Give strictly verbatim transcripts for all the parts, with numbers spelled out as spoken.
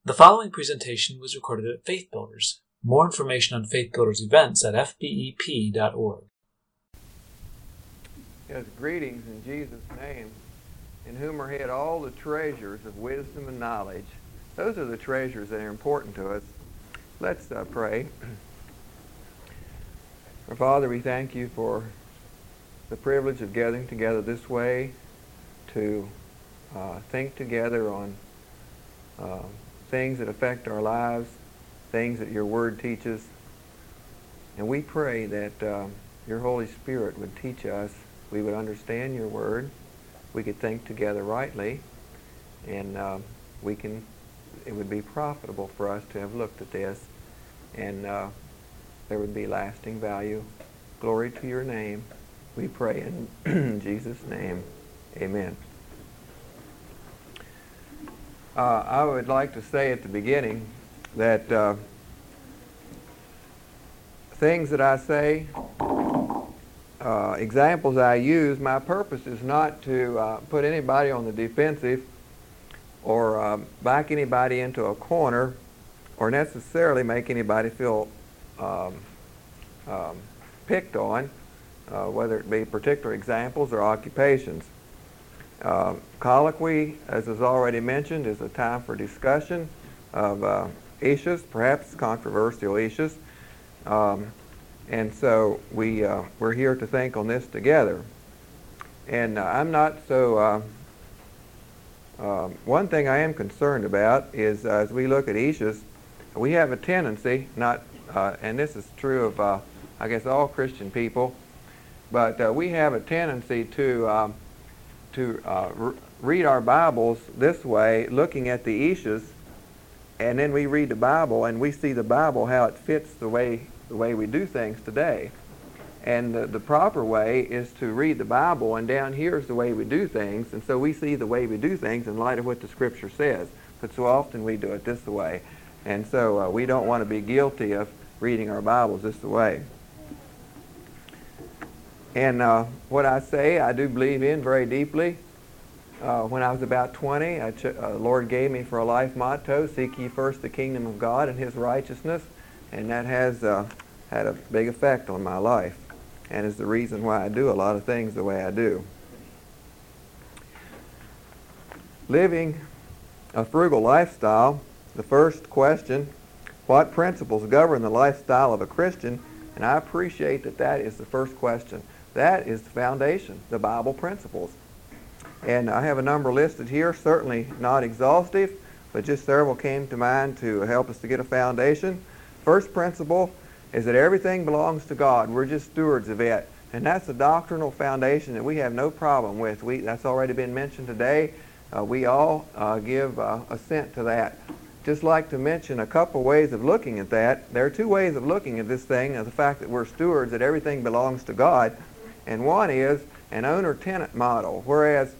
The following presentation was recorded at Faith Builders. More information on Faith Builders events at f b e p dot org. Yes, greetings in Jesus' name, in whom are hid all the treasures of wisdom and knowledge. Those are the treasures that are important to us. Let's uh, pray. Our Father, we thank you for the privilege of gathering together this way to uh, think together on uh, things that affect our lives, things that your Word teaches. And we pray that uh, your Holy Spirit would teach us, we would understand your Word, we could think together rightly, and uh, we can. It would be profitable for us to have looked at this, and uh, there would be lasting value. Glory to your name, we pray in Jesus' name. Amen. Uh, I would like to say at the beginning that uh, things that I say, uh, examples I use, my purpose is not to uh, put anybody on the defensive or uh, back anybody into a corner or necessarily make anybody feel um, um, picked on, uh, whether it be particular examples or occupations. Uh, colloquy, as is already mentioned, is a time for discussion of uh, issues, perhaps controversial issues. Um, and so we, uh, we're here to think on this together. And uh, I'm not so... Uh, uh, one thing I am concerned about is uh, as we look at issues, we have a tendency, not, uh, and this is true of, uh, I guess, all Christian people, but uh, we have a tendency to... Um, to uh, re read our Bibles this way, looking at the issues, and then we read the Bible and we see the Bible how it fits the way the way we do things today. And the, the proper way is to read the Bible, and down here is the way we do things, and so we see the way we do things in light of what the Scripture says. But so often we do it this way, and so uh, we don't want to be guilty of reading our Bibles this way. And uh, what I say, I do believe in very deeply. Uh, when I was about twenty, I ch uh, Lord gave me for a life motto, seek ye first the kingdom of God and His righteousness. And that has uh, had a big effect on my life, and is the reason why I do a lot of things the way I do. Living a frugal lifestyle, the first question, what principles govern the lifestyle of a Christian? And I appreciate that that is the first question. That is the foundation, the Bible principles. And I have a number listed here, certainly not exhaustive, but just several came to mind to help us to get a foundation. First principle is that everything belongs to God. We're just stewards of it. And that's a doctrinal foundation that we have no problem with. We, that's already been mentioned today. Uh, we all uh, give uh, assent to that. Just like to mention a couple ways of looking at that. There are two ways of looking at this thing, of the fact that we're stewards, that everything belongs to God. And one is an owner-tenant model, whereas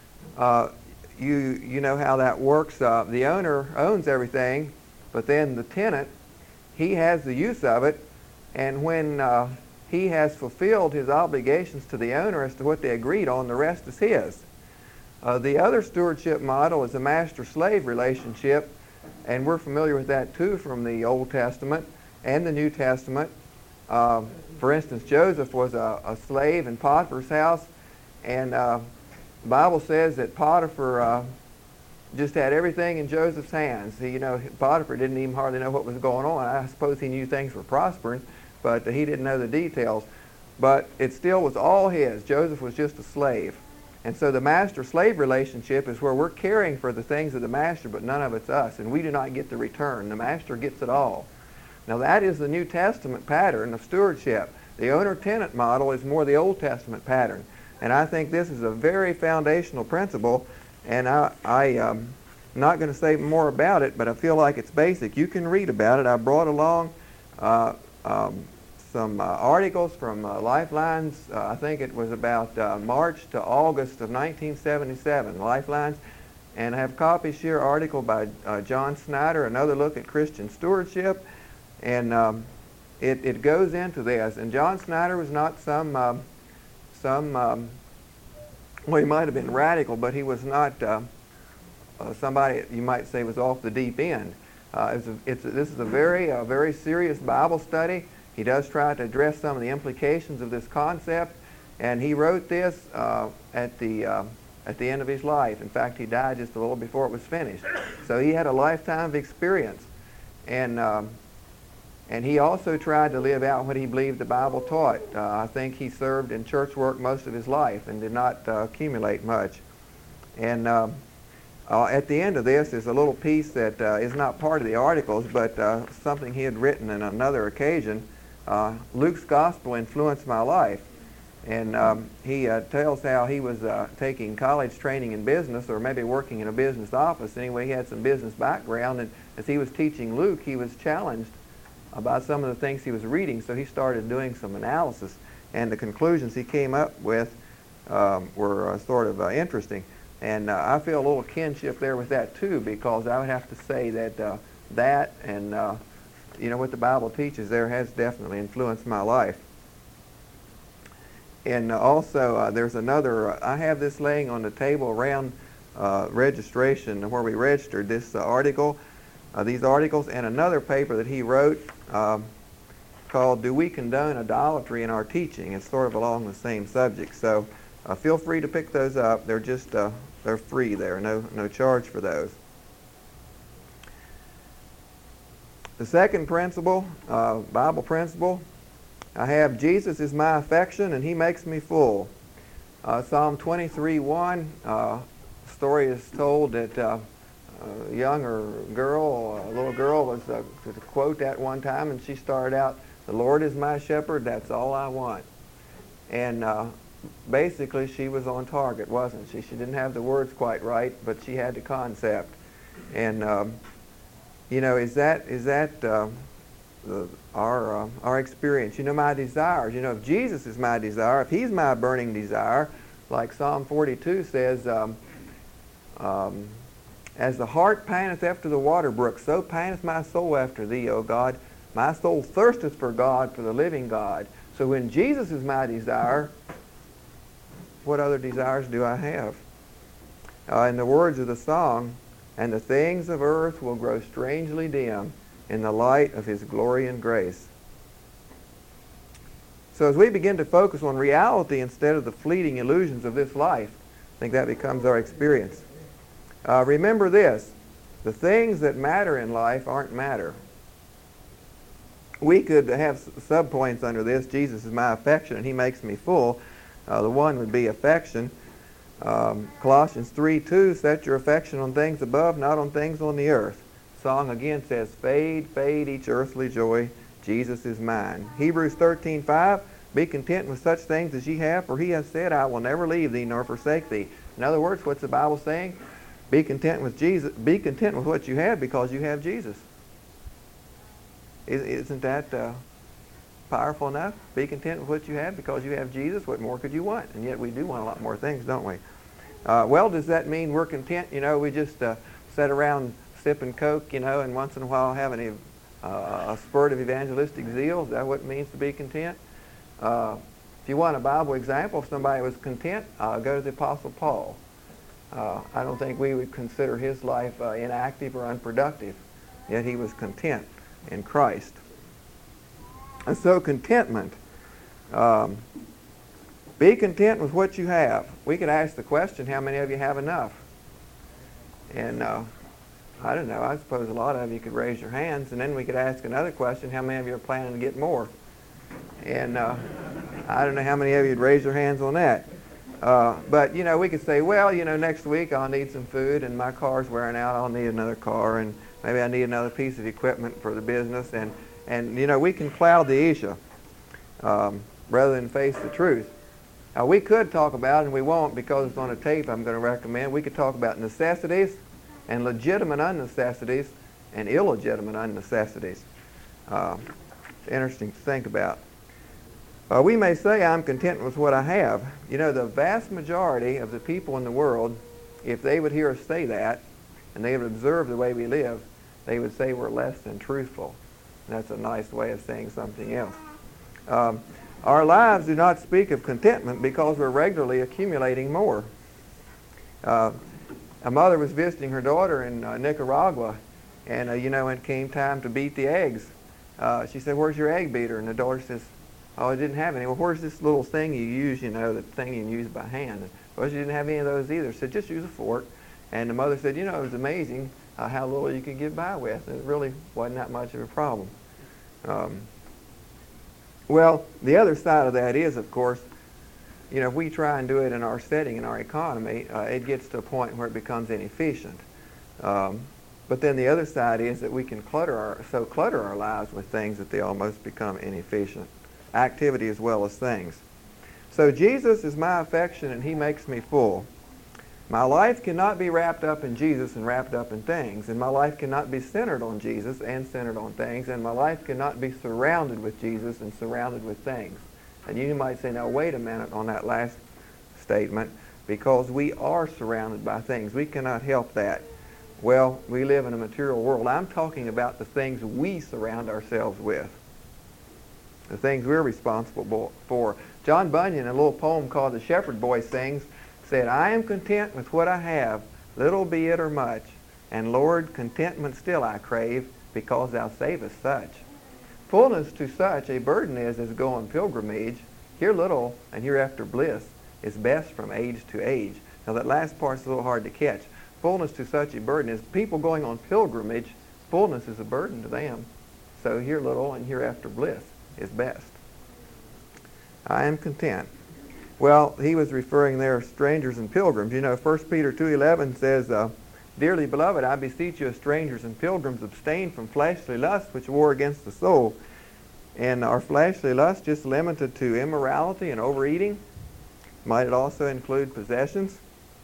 uh, you, you know how that works. Uh, the owner owns everything, but then the tenant, he has the use of it, and when uh, he has fulfilled his obligations to the owner as to what they agreed on, the rest is his. Uh, the other stewardship model is a master-slave relationship, and we're familiar with that too from the Old Testament and the New Testament. Um, for instance, Joseph was a, a slave in Potiphar's house, and uh, the Bible says that Potiphar uh, just had everything in Joseph's hands. He, you know, Potiphar didn't even hardly know what was going on. I suppose he knew things were prospering, but uh, he didn't know the details. But it still was all his. Joseph was just a slave. And so the master-slave relationship is where we're caring for the things of the master, but none of it's us, and we do not get the return. The master gets it all. Now that is the New Testament pattern of stewardship. The owner-tenant model is more the Old Testament pattern. And I think this is a very foundational principle, and I, I, um, I'm not going to say more about it, but I feel like it's basic. You can read about it. I brought along uh, um, some uh, articles from uh, Lifelines. Uh, I think it was about uh, March to August of nineteen seventy-seven, Lifelines. And I have copies here, article by uh, John Snyder, Another Look at Christian Stewardship. And um, it, it goes into this. And John Snyder was not some, um, some um, well, he might have been radical, but he was not uh, uh, somebody you might say was off the deep end. Uh, it's a, it's a, this is a very, uh, very serious Bible study. He does try to address some of the implications of this concept, and he wrote this uh, at the uh, at the end of his life. In fact, he died just a little before it was finished. So he had a lifetime of experience, and um, and he also tried to live out what he believed the Bible taught. Uh, I think he served in church work most of his life and did not uh, accumulate much. And um, uh, at the end of this is a little piece that uh, is not part of the articles, but uh, something he had written on another occasion. Uh, Luke's Gospel influenced my life. And um, he uh, tells how he was uh, taking college training in business, or maybe working in a business office. Anyway, he had some business background, and as he was teaching Luke, he was challenged about some of the things he was reading, so he started doing some analysis. And the conclusions he came up with um, were uh, sort of uh, interesting. And uh, I feel a little kinship there with that too, because I would have to say that uh, that and uh, you know what the Bible teaches there has definitely influenced my life. And uh, also uh, there's another, uh, I have this laying on the table around uh, registration where we registered this uh, article, uh, these articles, and another paper that he wrote um, called Do We Condone Idolatry in Our Teaching? It's sort of along the same subject. So uh, feel free to pick those up. They're just, uh, they're free there, no, no charge for those. The second principle, uh, Bible principle, I have Jesus is my affection and he makes me full. Uh, Psalm twenty-three one, uh, story is told that uh, a younger girl, a little girl was uh, to quote that one time, and she started out, "The Lord is my shepherd, that's all I want." And uh, basically she was on target, wasn't she? She didn't have the words quite right, but she had the concept. And um, you know, is that is that uh, the, our uh, our experience? You know, my desires. You know, if Jesus is my desire, if he's my burning desire, like Psalm forty-two says, um, um, as the hart panteth after the water brook, so panteth my soul after thee, O God. My soul thirsteth for God, for the living God. So when Jesus is my desire, what other desires do I have? Uh, in the words of the song, and the things of earth will grow strangely dim in the light of his glory and grace. So as we begin to focus on reality instead of the fleeting illusions of this life, I think that becomes our experience. Uh, remember this, the things that matter in life aren't matter. We could have subpoints under this, Jesus is my affection and he makes me full. Uh, the one would be affection. Um, Colossians three two, set your affection on things above, not on things on the earth. Song again says, fade, fade each earthly joy, Jesus is mine. Hebrews thirteen five, be content with such things as ye have, for he has said, I will never leave thee nor forsake thee. In other words, what's the Bible saying? Be content with Jesus. Be content with what you have because you have Jesus. Isn't that uh, powerful enough? Be content with what you have because you have Jesus. What more could you want? And yet we do want a lot more things, don't we? Uh, well, does that mean we're content? You know, we just uh, sit around sipping Coke, you know, and once in a while have an, uh, a spurt of evangelistic zeal? Is that what it means to be content? Uh, if you want a Bible example, if somebody was content, uh, go to the Apostle Paul. Uh, I don't think we would consider his life uh, inactive or unproductive, yet he was content in Christ. And so contentment, um, be content with what you have. We could ask the question, how many of you have enough? And uh, I don't know, I suppose a lot of you could raise your hands, and then we could ask another question, how many of you are planning to get more? And uh, I don't know how many of you would raise your hands on that. Uh, but, you know, we could say, well, you know, next week I'll need some food and my car's wearing out, I'll need another car, and maybe I need another piece of equipment for the business. And, and you know, we can cloud the issue um, rather than face the truth. Now, we could talk about, and we won't because it's on a tape I'm going to recommend, we could talk about necessities and legitimate unnecessities and illegitimate unnecessities. Uh, it's interesting to think about. Uh, we may say I'm content with what I have. You know, the vast majority of the people in the world, if they would hear us say that, and they would observe the way we live, they would say we're less than truthful. And that's a nice way of saying something else. Um, our lives do not speak of contentment because we're regularly accumulating more. Uh, a mother was visiting her daughter in uh, Nicaragua, and uh, you know, when it came time to beat the eggs, uh, she said, "Where's your egg beater?" And the daughter says, "Oh, I didn't have any." "Well, where's this little thing you use, you know, the thing you can use by hand?" And, well, she didn't have any of those either. She said, "Just use a fork." And the mother said, "You know, it was amazing uh, how little you could get by with. And it really wasn't that much of a problem." Um, well, the other side of that is, of course, you know, if we try and do it in our setting, in our economy, uh, it gets to a point where it becomes inefficient. Um, but then the other side is that we can clutter our, so clutter our lives with things that they almost become inefficient. Activity as well as things. So Jesus is my affection and he makes me full. My life cannot be wrapped up in Jesus and wrapped up in things, and my life cannot be centered on Jesus and centered on things, and my life cannot be surrounded with Jesus and surrounded with things. And you might say, now wait a minute on that last statement, because we are surrounded by things. We cannot help that. Well, we live in a material world. I'm talking about the things we surround ourselves with, the things we're responsible for. John Bunyan, in a little poem called The Shepherd Boy Sings, said, "I am content with what I have, little be it or much, and Lord, contentment still I crave, because thou savest such. Fullness to such a burden is as go on pilgrimage, here little and hereafter bliss is best from age to age." Now that last part's a little hard to catch. Fullness to such a burden is people going on pilgrimage, fullness is a burden to them. So here little and hereafter bliss is best. I am content. Well, he was referring there strangers and pilgrims. You know, First Peter two eleven says, uh, "Dearly beloved, I beseech you as strangers and pilgrims, abstain from fleshly lusts which war against the soul." And are fleshly lusts just limited to immorality and overeating? Might it also include possessions?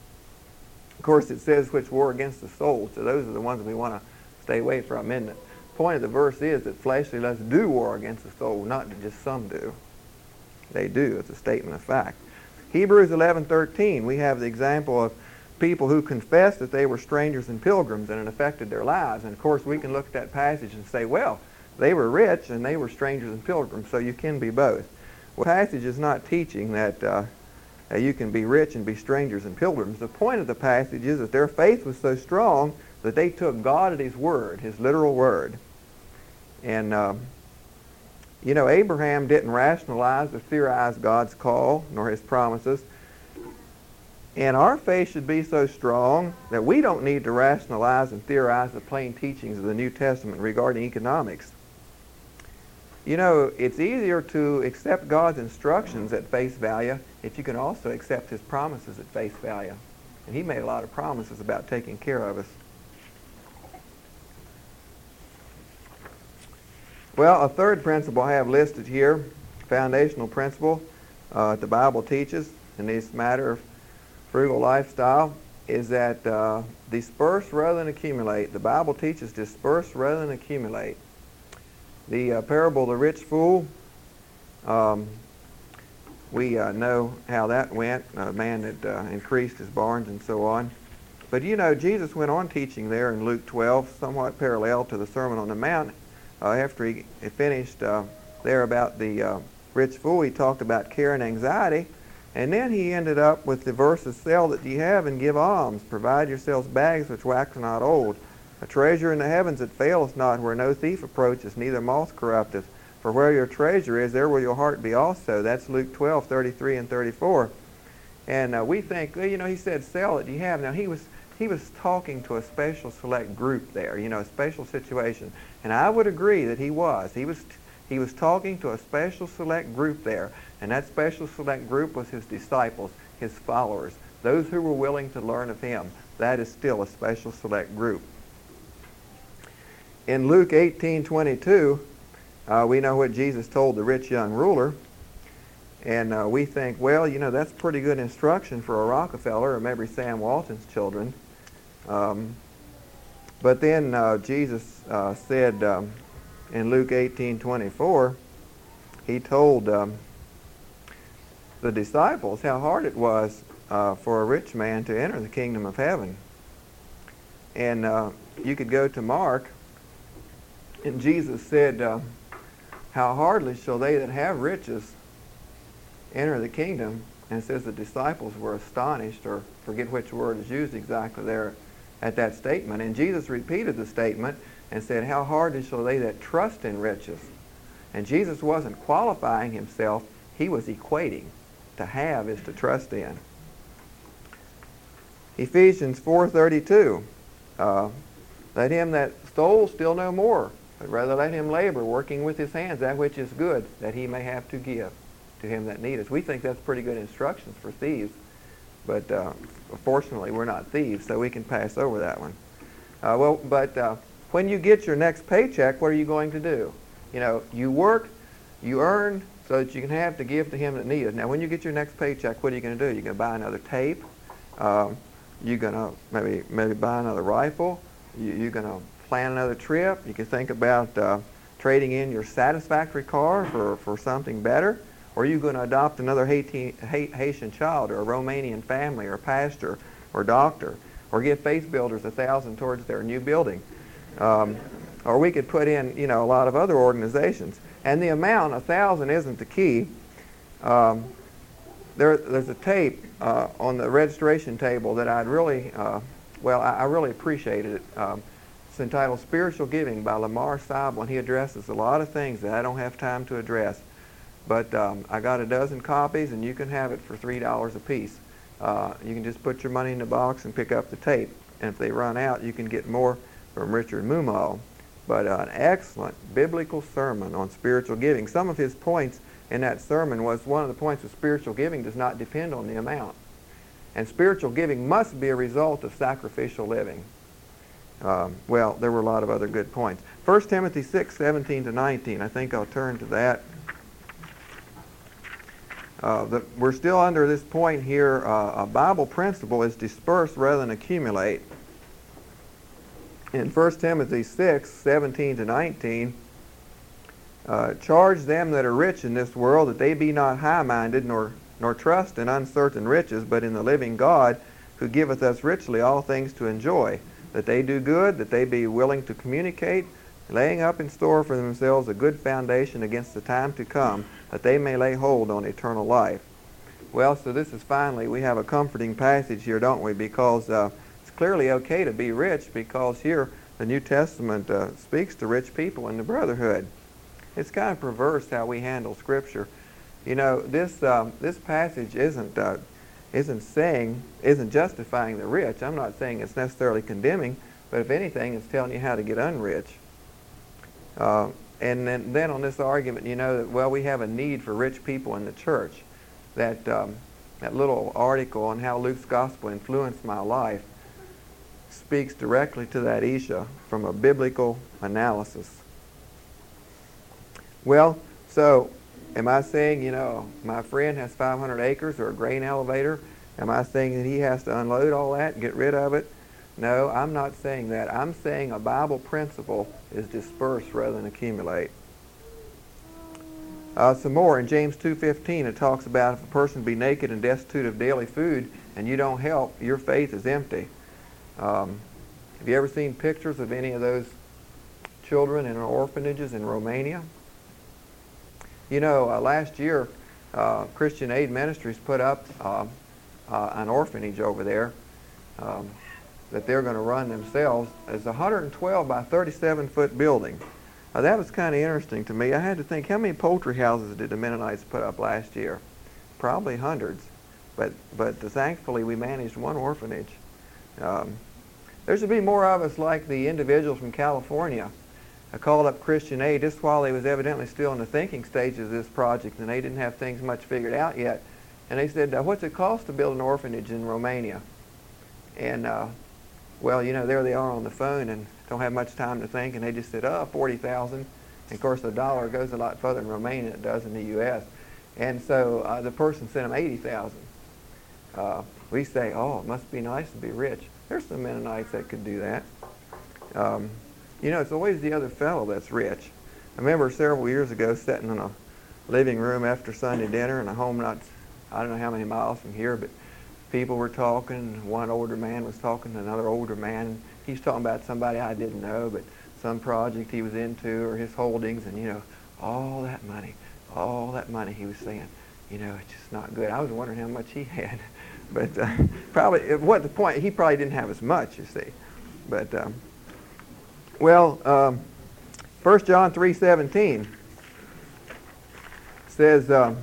Of course, it says which war against the soul, so those are the ones we want to stay away from, isn't it? The point of the verse is that fleshly lusts do war against the soul, not that just some do. They do. It's a statement of fact. Hebrews eleven thirteen, we have the example of people who confessed that they were strangers and pilgrims and it affected their lives. And of course we can look at that passage and say, well, they were rich and they were strangers and pilgrims, so you can be both. Well, the passage is not teaching that uh, uh, you can be rich and be strangers and pilgrims. The point of the passage is that their faith was so strong that they took God at his word, his literal word. And um, you know, Abraham didn't rationalize or theorize God's call nor his promises. And our faith should be so strong that we don't need to rationalize and theorize the plain teachings of the New Testament regarding economics. You know, it's easier to accept God's instructions at face value if you can also accept his promises at face value. And he made a lot of promises about taking care of us. Well, a third principle I have listed here, foundational principle uh, the Bible teaches in this matter of frugal lifestyle, is that uh, disperse rather than accumulate. The Bible teaches disperse rather than accumulate. The uh, parable of the rich fool, um, we uh, know how that went, a man that uh, increased his barns and so on. But you know, Jesus went on teaching there in Luke twelve, somewhat parallel to the Sermon on the Mount. Uh, after he finished uh, there about the uh, rich fool, he talked about care and anxiety. And then he ended up with the verses, "Sell that ye have and give alms. Provide yourselves bags which wax not old. A treasure in the heavens that faileth not, where no thief approacheth, neither moth corrupteth. For where your treasure is, there will your heart be also." That's Luke twelve, thirty-three and thirty-four. And uh, we think, well, you know, he said, "Sell that ye have." Now, he was he was talking to a special select group there, you know, a special situation. And I would agree that he was. He was he was talking to a special select group there. And that special select group was his disciples, his followers, those who were willing to learn of him. That is still a special select group. In Luke eighteen twenty-two, uh, we know what Jesus told the rich young ruler. And uh, we think, well, you know, that's pretty good instruction for a Rockefeller or maybe Sam Walton's children. Um, but then uh, Jesus uh, said um, in Luke eighteen twenty-four, he told um, the disciples how hard it was uh, for a rich man to enter the kingdom of heaven. And uh, you could go to Mark, and Jesus said, uh, "How hardly shall they that have riches enter the kingdom And it says the disciples were astonished, or forget which word is used exactly there at that statement. And Jesus repeated the statement and said, how hard shall they that trust in riches? And Jesus wasn't qualifying himself. He was equating. To have is to trust in. Ephesians four thirty-two. Uh, let him that stole steal no more, but rather let him labor, working with his hands that which is good, that he may have to give to him that needeth. We think that's pretty good instructions for thieves, but uh, fortunately we're not thieves, so we can pass over that one. Uh, well, but uh, when you get your next paycheck, what are you going to do? You know, you work, you earn, so that you can have to give to him that needeth. Now, when you get your next paycheck, what are you going to do? You're going to buy another tape. Um, you're going to maybe maybe buy another rifle. You, you're going to plan another trip. You can think about uh, trading in your satisfactory car for, for something better. Or are you going to adopt another Haiti, Haitian child, or a Romanian family, or pastor, or doctor, or give Faith Builders a thousand towards their new building? Um, or we could put in, you know, a lot of other organizations. And the amount, a thousand, isn't the key. Um, there, there's a tape uh, on the registration table that I'd really, uh, well, I, I really appreciated it. Um, it's entitled Spiritual Giving by Lamar Seibel, and he addresses a lot of things that I don't have time to address. But um, I got a dozen copies, and you can have it for three dollars a piece. Uh, you can just put your money in the box and pick up the tape. And if they run out, you can get more from Richard Mumal. But uh, an excellent biblical sermon on spiritual giving. Some of his points in that sermon was one of the points of spiritual giving does not depend on the amount. And spiritual giving must be a result of sacrificial living. Um, well, there were a lot of other good points. First Timothy six, seventeen to nineteen. I think I'll turn to that. Uh, the, we're still under this point here. Uh, a Bible principle is disperse rather than accumulate. In First Timothy six, seventeen to nineteen, uh, charge them that are rich in this world that they be not high-minded, nor, nor trust in uncertain riches, but in the living God, who giveth us richly all things to enjoy, that they do good, that they be willing to communicate, laying up in store for themselves a good foundation against the time to come, that they may lay hold on eternal life. Well, so this is finally, we have a comforting passage here, don't we? Because uh, it's clearly okay to be rich, because here the New Testament uh, speaks to rich people in the brotherhood. It's kind of perverse how we handle Scripture. You know, this um, this passage isn't uh, isn't saying, isn't justifying the rich. I'm not saying it's necessarily condemning, but if anything, it's telling you how to get unrich. Uh, and then, then on this argument, you know, that, well, we have a need for rich people in the church. That, um, that little article on how Luke's gospel influenced my life speaks directly to that issue from a biblical analysis. Well, so am I saying, you know, my friend has five hundred acres or a grain elevator? Am I saying that he has to unload all that and get rid of it? No, I'm not saying that. I'm saying a Bible principle is disperse rather than accumulate. Uh, some more in James two fifteen, it talks about if a person be naked and destitute of daily food and you don't help, your faith is empty. Um, have you ever seen pictures of any of those children in orphanages in Romania? You know, uh, last year, uh, Christian Aid Ministries put up uh, uh, an orphanage over there um, that they're going to run themselves. It's a one hundred twelve by thirty-seven foot building. Uh, that was kind of interesting to me. I had to think, how many poultry houses did the Mennonites put up last year? Probably hundreds. But, but thankfully, we managed one orphanage. Um, there should be more of us like the individuals from California. I called up Christian Aid just while they was evidently still in the thinking stages of this project, and they didn't have things much figured out yet. And they said, uh, what's it cost to build an orphanage in Romania? And, uh, well, you know, there they are on the phone and don't have much time to think, and they just said, oh, forty thousand. And of course, the dollar goes a lot further in Romania than it does in the U S And so uh, the person sent them eighty thousand. Uh, we say, oh, it must be nice to be rich. There's some Mennonites that could do that. Um, you know, it's always the other fellow that's rich. I remember several years ago sitting in a living room after Sunday dinner in a home not, I don't know how many miles from here, but people were talking. One older man was talking to another older man. He's talking about somebody I didn't know, but some project he was into or his holdings, and, you know, all that money, all that money, he was saying. you know, it's just not good. I was wondering how much he had. But uh, probably, what the point, he probably didn't have as much, you see. But, um, well, um, First John three seventeen says, um,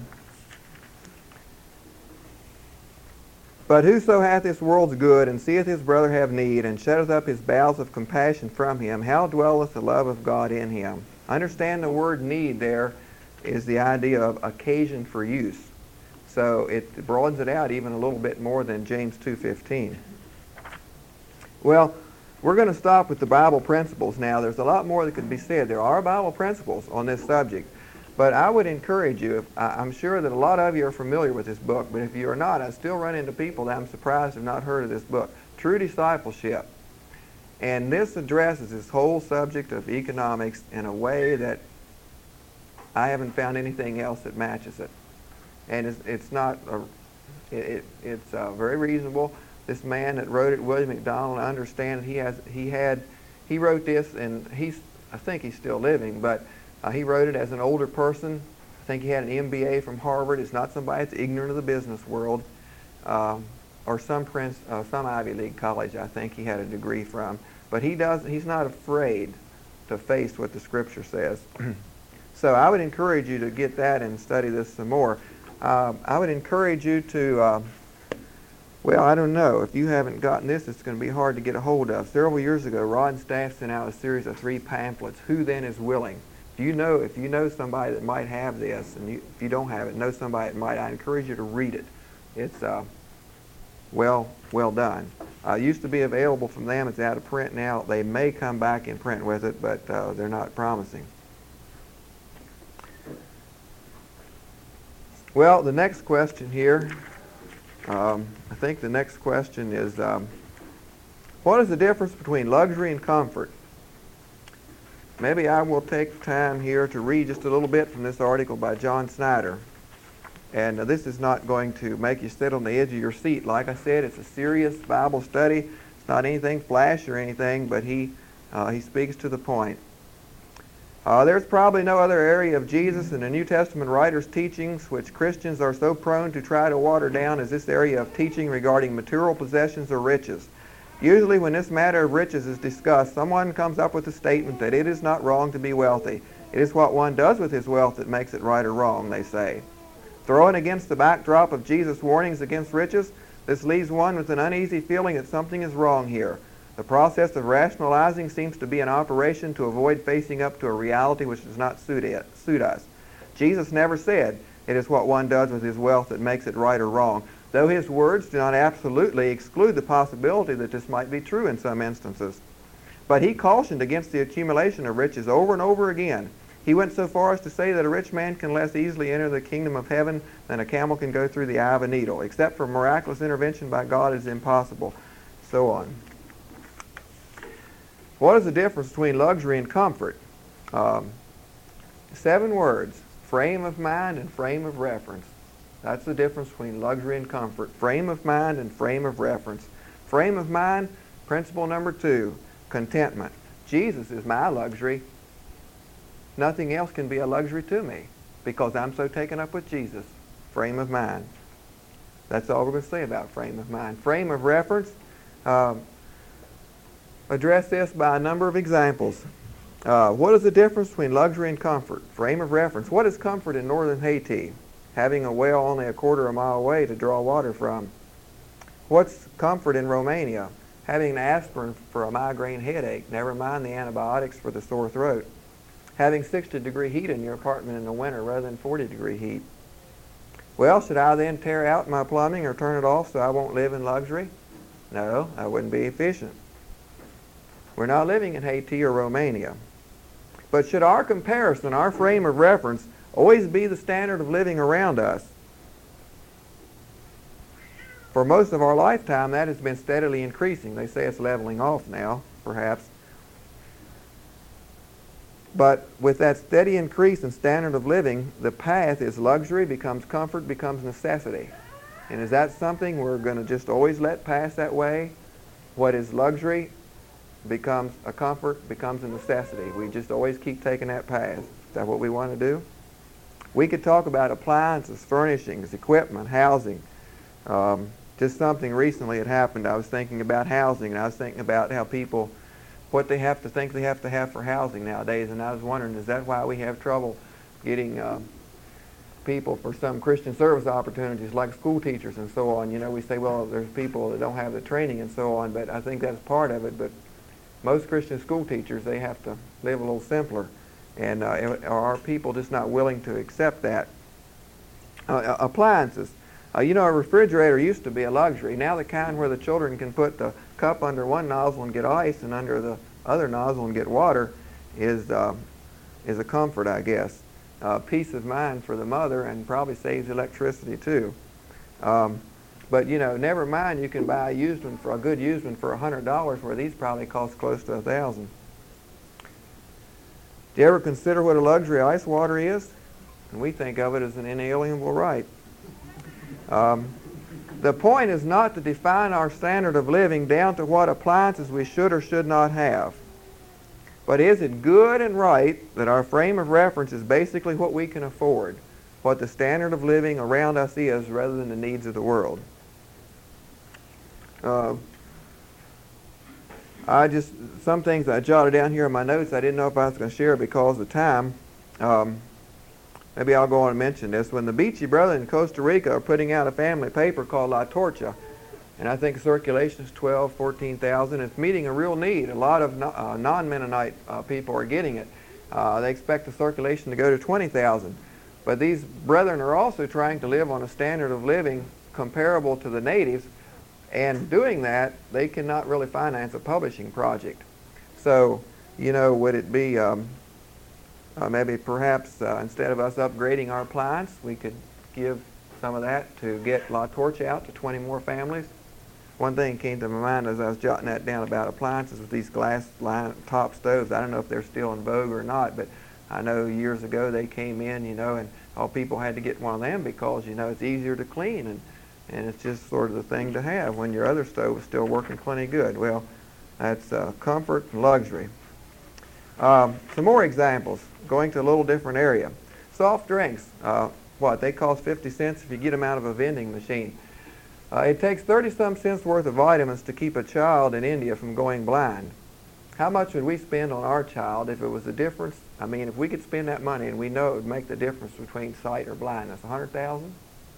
but whoso hath this world's good, and seeth his brother have need, and shutteth up his bowels of compassion from him, how dwelleth the love of God in him? Understand the word need there is the idea of occasion for use. So it broadens it out even a little bit more than James two fifteen. Well, we're going to stop with the Bible principles now. There's a lot more that could be said. There are Bible principles on this subject. But I would encourage you, if, I, I'm sure that a lot of you are familiar with this book, but if you are not, I still run into people that I'm surprised have not heard of this book, True Discipleship. And this addresses this whole subject of economics in a way that I haven't found anything else that matches it. And it's, it's not, a, it, it, it's uh, very reasonable. This man that wrote it, William MacDonald, I understand he has, he had, he wrote this, and he's, I think he's still living, but uh, he wrote it as an older person. I think he had an M B A from Harvard. It's not somebody that's ignorant of the business world, um, or some prince, uh, some Ivy League college. I think he had a degree from. But he does, he's not afraid to face what the Scripture says. So I would encourage you to get that and study this some more. Uh, I would encourage you to, uh, well, I don't know. If you haven't gotten this, it's going to be hard to get a hold of. Several years ago, Rod and Staff sent out a series of three pamphlets, Who Then Is Willing? If you know, if you know somebody that might have this, and you, if you don't have it, know somebody that might, I encourage you to read it. It's uh, well, well done. Uh, it used to be available from them. It's out of print now. They may come back in print with it, but uh, they're not promising. Well, the next question here, um, I think the next question is, um, what is the difference between luxury and comfort? Maybe I will take time here to read just a little bit from this article by John Snyder. And uh, this is not going to make you sit on the edge of your seat. Like I said, it's a serious Bible study. It's not anything flash or anything, but he, uh, he speaks to the point. Uh, there's probably no other area of Jesus and the New Testament writers' teachings which Christians are so prone to try to water down as this area of teaching regarding material possessions or riches. Usually when this matter of riches is discussed, someone comes up with a statement that it is not wrong to be wealthy. It is what one does with his wealth that makes it right or wrong, they say. Thrown against the backdrop of Jesus' warnings against riches, this leaves one with an uneasy feeling that something is wrong here. The process of rationalizing seems to be an operation to avoid facing up to a reality which does not suit, it, suit us. Jesus never said, it is what one does with his wealth that makes it right or wrong, though his words do not absolutely exclude the possibility that this might be true in some instances. But he cautioned against the accumulation of riches over and over again. He went so far as to say that a rich man can less easily enter the kingdom of heaven than a camel can go through the eye of a needle. Except for miraculous intervention by God, it is impossible. So on. What is the difference between luxury and comfort? Um, seven words. Frame of mind and frame of reference. That's the difference between luxury and comfort. Frame of mind and frame of reference. Frame of mind, principle number two, contentment. Jesus is my luxury. Nothing else can be a luxury to me because I'm so taken up with Jesus. Frame of mind. That's all we're going to say about frame of mind. Frame of reference, um, address this by a number of examples. Uh, what is the difference between luxury and comfort? Frame of reference. What is comfort in northern Haiti? Having a well only a quarter of a mile away to draw water from. What's comfort in Romania? Having an aspirin for a migraine headache, never mind the antibiotics for the sore throat. Having sixty degree heat in your apartment in the winter rather than forty degree heat. Well, should I then tear out my plumbing or turn it off so I won't live in luxury? No, that wouldn't be efficient. We're not living in Haiti or Romania. But should our comparison, our frame of reference, always be the standard of living around us? For most of our lifetime, that has been steadily increasing. They say it's leveling off now, perhaps. But with that steady increase in standard of living, the path is luxury becomes comfort, becomes necessity. And is that something we're going to just always let pass that way? What is luxury becomes a comfort, becomes a necessity. We just always keep taking that path. Is that what we want to do? We could talk about appliances, furnishings, equipment, housing. Um, just something recently had happened. I was thinking about housing, and I was thinking about how people, what they have to think they have to have for housing nowadays, and I was wondering, is that why we have trouble getting uh, people for some Christian service opportunities like school teachers and so on? You know, we say, well, there's people that don't have the training and so on, but I think that's part of it. But most Christian school teachers, they have to live a little simpler, and uh, are people just not willing to accept that? Uh, appliances. Uh, you know, a refrigerator used to be a luxury. Now the kind where the children can put the cup under one nozzle and get ice, and under the other nozzle and get water, is uh, is a comfort, I guess. Uh, peace of mind for the mother, and probably saves electricity too. Um, but you know, never mind, you can buy a used one for a good used one for a hundred dollars, where these probably cost close to a thousand. Do you ever consider what a luxury ice water is? And we think of it as an inalienable right. Um, the point is not to define our standard of living down to what appliances we should or should not have. But is it good and right that our frame of reference is basically what we can afford, what the standard of living around us is, rather than the needs of the world? Uh, I just, some things I jotted down here in my notes I didn't know if I was going to share because of time. Um, maybe I'll go on and mention this. When the Beachy Brothers in Costa Rica are putting out a family paper called La Torcha, and I think circulation is twelve, fourteen thousand. It's meeting a real need. A lot of no, uh, non-Mennonite uh, people are getting it. Uh, they expect the circulation to go to twenty thousand. But these brethren are also trying to live on a standard of living comparable to the natives, and doing that, they cannot really finance a publishing project. So, you know, would it be um, uh, maybe perhaps uh, instead of us upgrading our appliance, we could give some of that to get La Torcha out to twenty more families? One thing came to my mind as I was jotting that down about appliances with these glass line top stoves. I don't know if they're still in vogue or not, but I know years ago they came in, you know, and all people had to get one of them because, you know, it's easier to clean, and, and it's just sort of the thing to have when your other stove is still working plenty good. Well, that's uh, comfort and luxury. Um, some more examples, going to a little different area. Soft drinks, uh, what, they cost fifty cents if you get them out of a vending machine. Uh, it takes thirty some cents worth of vitamins to keep a child in India from going blind. How much would we spend on our child if it was the difference? I mean, if we could spend that money and we know it would make the difference between sight or blindness, a hundred thousand?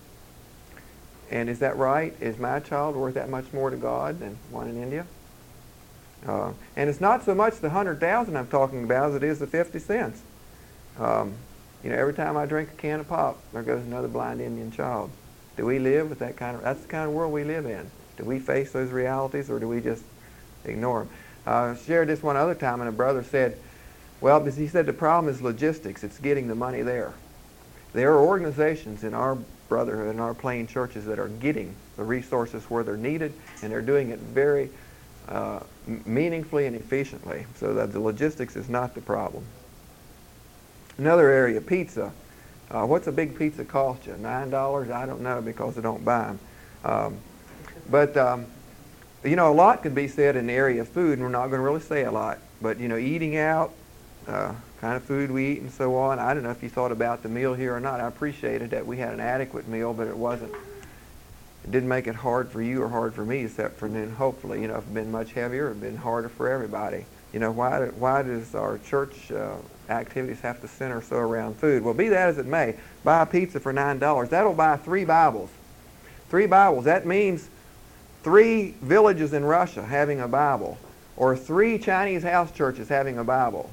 And is that right? Is my child worth that much more to God than one in India? Uh, and it's not so much the hundred thousand I'm talking about as it is the fifty cents. Um, you know, every time I drink a can of pop, there goes another blind Indian child. Do we live with that kind of, that's the kind of world we live in. Do we face those realities, or do we just ignore them? I uh, shared this one other time, and a brother said, well, he said the problem is logistics. It's getting the money there. There are organizations in our brotherhood, in our plain churches, that are getting the resources where they're needed, and they're doing it very uh, meaningfully and efficiently, so that the logistics is not the problem. Another area, pizza. Uh, what's a big pizza cost you? Nine dollars? I don't know, because I don't buy them. Um, but um, you know, a lot could be said in the area of food, and we're not going to really say a lot. But you know, eating out, uh, kind of food we eat, and so on. I don't know if you thought about the meal here or not. I appreciated that we had an adequate meal, but it wasn't. It didn't make it hard for you or hard for me, except for then hopefully, you know, if it had been much heavier, it would have been harder for everybody. You know, why why does our church uh, activities have to center so around food? Well, be that as it may, buy a pizza for nine dollars. That'll buy three Bibles. Three Bibles. That means three villages in Russia having a Bible, or three Chinese house churches having a Bible.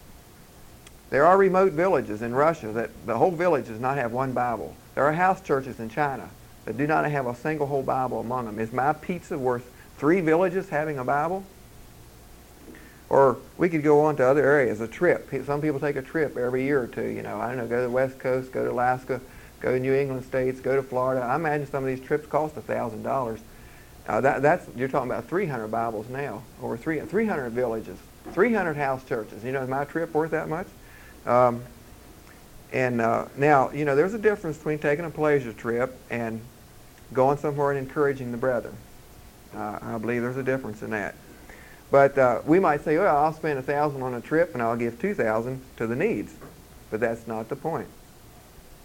There are remote villages in Russia that the whole village does not have one Bible. There are house churches in China that do not have a single whole Bible among them. Is my pizza worth three villages having a Bible? Or we could go on to other areas, a trip. Some people take a trip every year or two, you know. I don't know, go to the West Coast, go to Alaska, go to New England states, go to Florida. I imagine some of these trips cost one thousand dollars. Uh, that, that's, you're talking about three hundred Bibles now, or three, three hundred villages, three hundred house churches. You know, is my trip worth that much? Um, and uh, now, you know, there's a difference between taking a pleasure trip and going somewhere and encouraging the brethren. Uh, I believe there's a difference in that. But uh, we might say, well, I'll spend a thousand on a trip and I'll give two thousand to the needs. But that's not the point.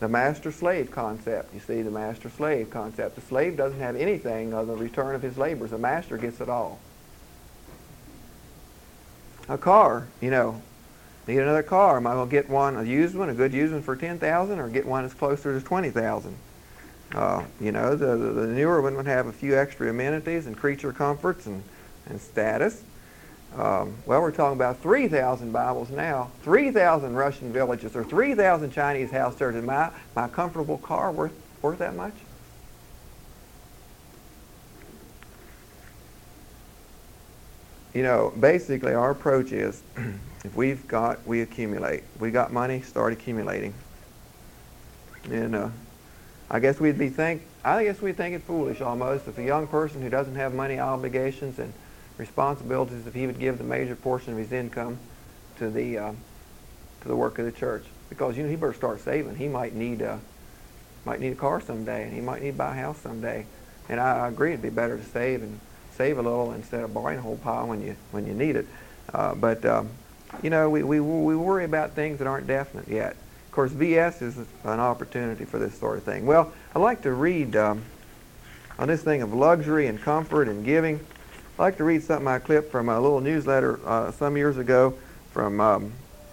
the master-slave concept. You see, the master-slave concept. The slave doesn't have anything other than the return of his labors. The master gets it all. A car, you know, need another car. Am I going to get one, a used one, a good used one for ten thousand dollars, or get one that's closer to twenty thousand dollars? Uh, you know, the, the, the newer one would have a few extra amenities and creature comforts and, and status. Um, well, we're talking about three thousand Bibles now, three thousand Russian villages, or three thousand Chinese house churches. Is my, my comfortable car worth, worth that much? You know, basically our approach is, if we've got, we accumulate. We got money, start accumulating. And uh, I guess we'd be think, I guess we'd think it foolish almost if a young person who doesn't have money obligations and responsibilities, if he would give the major portion of his income to the uh, to the work of the church, because you know he better start saving. He might need a might need a car someday, and he might need to buy a house someday. And I, I agree, it'd be better to save and save a little instead of borrowing a whole pile when you when you need it. Uh, but um, you know, we, we we worry about things that aren't definite yet. Of course, V S is an opportunity for this sort of thing. Well, I like to read um, on this thing of luxury and comfort and giving. I'd like to read something I clipped from a little newsletter uh, some years ago from, um,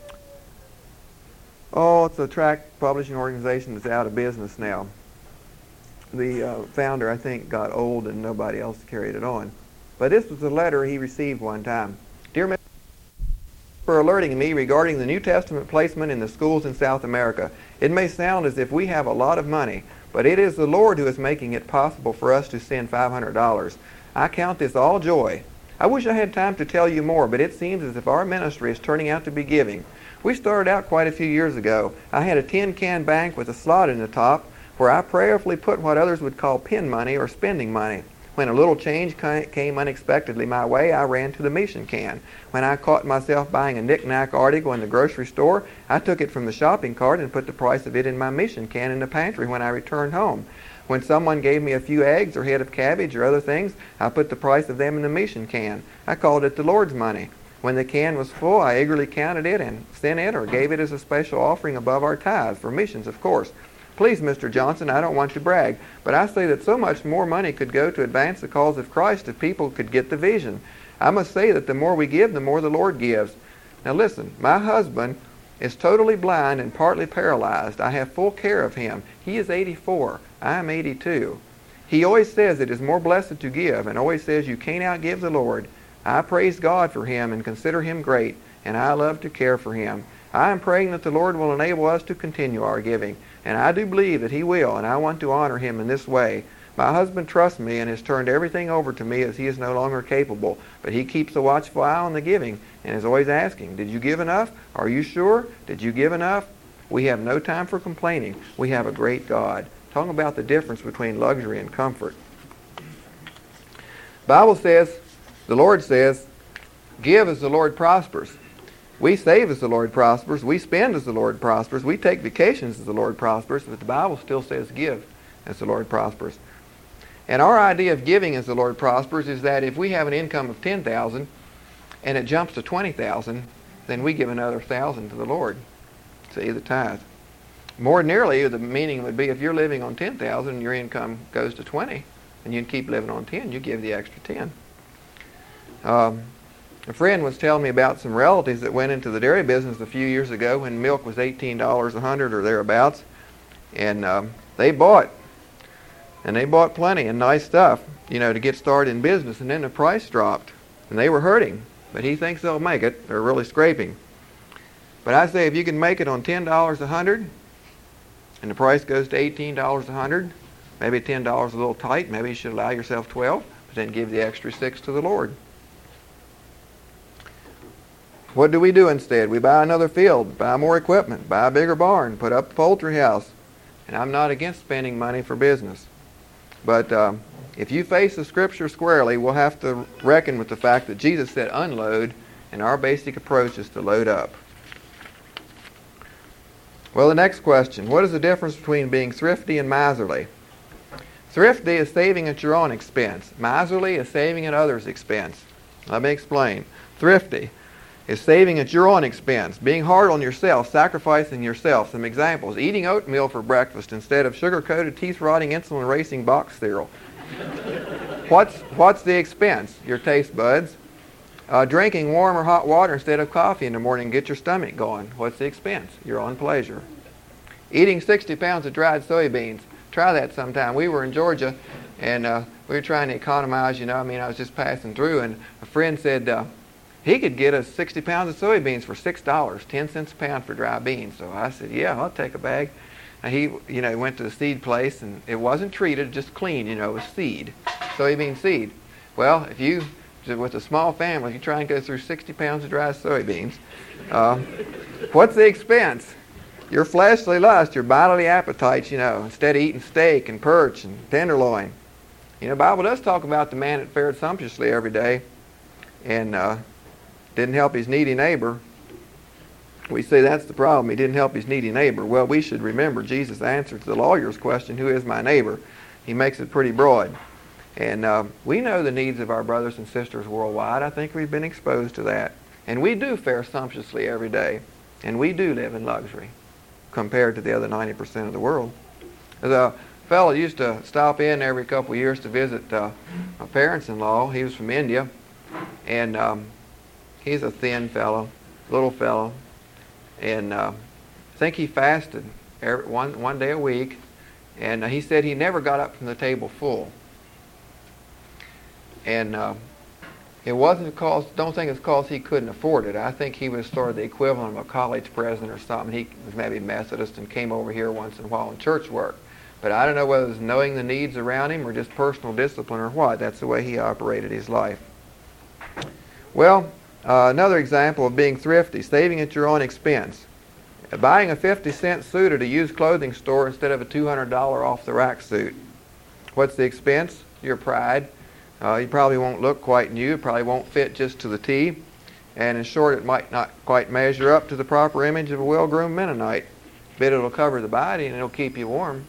oh, it's a tract publishing organization that's out of business now. The uh, founder, I think, got old and nobody else carried it on. But this was a letter he received one time. Dear Mister for alerting me regarding the New Testament placement in the schools in South America. It may sound as if we have a lot of money, but it is the Lord who is making it possible for us to send five hundred dollars. I count this all joy. I wish I had time to tell you more, but it seems as if our ministry is turning out to be giving. We started out quite a few years ago. I had a tin-can bank with a slot in the top where I prayerfully put what others would call pin money or spending money. When a little change came unexpectedly my way, I ran to the mission can. When I caught myself buying a knick-knack article in the grocery store, I took it from the shopping cart and put the price of it in my mission can in the pantry when I returned home. When someone gave me a few eggs or head of cabbage or other things, I put the price of them in the mission can. I called it the Lord's money. When the can was full, I eagerly counted it and sent it or gave it as a special offering above our tithes, for missions, of course. Please, Mister Johnson, I don't want to brag, but I say that so much more money could go to advance the cause of Christ if people could get the vision. I must say that the more we give, the more the Lord gives. Now listen, my husband is totally blind and partly paralyzed. I have full care of him. He is eighty-four. I am eighty-two. He always says it is more blessed to give, and always says you can't outgive the Lord. I praise God for him and consider him great, and I love to care for him. I am praying that the Lord will enable us to continue our giving, and I do believe that he will, and I want to honor him in this way. My husband trusts me and has turned everything over to me as he is no longer capable, but he keeps a watchful eye on the giving and is always asking, did you give enough? Are you sure? Did you give enough? We have no time for complaining. We have a great God. Talking about the difference between luxury and comfort. The Bible says, the Lord says, give as the Lord prospers. We save as the Lord prospers. We spend as the Lord prospers. We take vacations as the Lord prospers. But the Bible still says give as the Lord prospers. And our idea of giving as the Lord prospers is that if we have an income of ten thousand dollars and it jumps to twenty thousand dollars, then we give another one thousand dollars to the Lord. See, the tithe. More ordinarily, the meaning would be if you're living on ten thousand dollars and your income goes to twenty, and you can keep living on ten, you give the extra ten. Um, a friend was telling me about some relatives that went into the dairy business a few years ago when milk was eighteen dollars a hundred or thereabouts, and um, they bought, and they bought plenty and nice stuff, you know, to get started in business, and then the price dropped, and they were hurting. But he thinks they'll make it. They're really scraping. But I say if you can make it on ten dollars a hundred, and the price goes to eighteen dollars a hundred, maybe ten dollars a little tight, maybe you should allow yourself twelve, but then give the extra six to the Lord. What do we do instead? We buy another field, buy more equipment, buy a bigger barn, put up a poultry house. And I'm not against spending money for business. But um, if you face the Scripture squarely, we'll have to reckon with the fact that Jesus said unload, and our basic approach is to load up. Well, the next question, what is the difference between being thrifty and miserly? Thrifty is saving at your own expense. Miserly is saving at others' expense. Let me explain. Thrifty is saving at your own expense, being hard on yourself, sacrificing yourself. Some examples: eating oatmeal for breakfast instead of sugar-coated, teeth-rotting, insulin-racing box cereal. What's, what's the expense? Your taste buds. Uh, drinking warm or hot water instead of coffee in the morning to get your stomach going. What's the expense? Your own pleasure. Eating sixty pounds of dried soybeans. Try that sometime. We were in Georgia, and uh, we were trying to economize, you know. I mean, I was just passing through, and a friend said uh, he could get us sixty pounds of soybeans for six dollars, ten cents a pound for dry beans. So I said, yeah, I'll take a bag. And he, you know, went to the seed place, and it wasn't treated, just clean, you know, it was seed, soybean seed. Well, if you, with a small family, if you try and go through sixty pounds of dry soybeans, uh, what's the expense? Your fleshly lust, your bodily appetites, you know, instead of eating steak and perch and tenderloin. You know, the Bible does talk about the man that fared sumptuously every day and uh, didn't help his needy neighbor. We say that's the problem. He didn't help his needy neighbor. Well, we should remember Jesus answered the lawyer's question, who is my neighbor? He makes it pretty broad. And uh, we know the needs of our brothers and sisters worldwide. I think we've been exposed to that. And we do fare sumptuously every day. And we do live in luxury compared to the other ninety percent of the world. The fellow used to stop in every couple of years to visit uh, my parents-in-law. He was from India, and um, he's a thin fellow, little fellow, and uh, I think he fasted every, one, one day a week, and uh, he said he never got up from the table full. And uh, it wasn't because, don't think it's because he couldn't afford it. I think he was sort of the equivalent of a college president or something. He was maybe Methodist and came over here once in a while in church work. But I don't know whether it was knowing the needs around him or just personal discipline or what. That's the way he operated his life. Well, uh, another example of being thrifty, saving at your own expense. Buying a fifty cent suit at a used clothing store instead of a two hundred dollar off-the-rack suit. What's the expense? Your pride. Uh, you probably won't look quite new. It probably won't fit just to the T. And in short, it might not quite measure up to the proper image of a well-groomed Mennonite. But it'll cover the body and it'll keep you warm.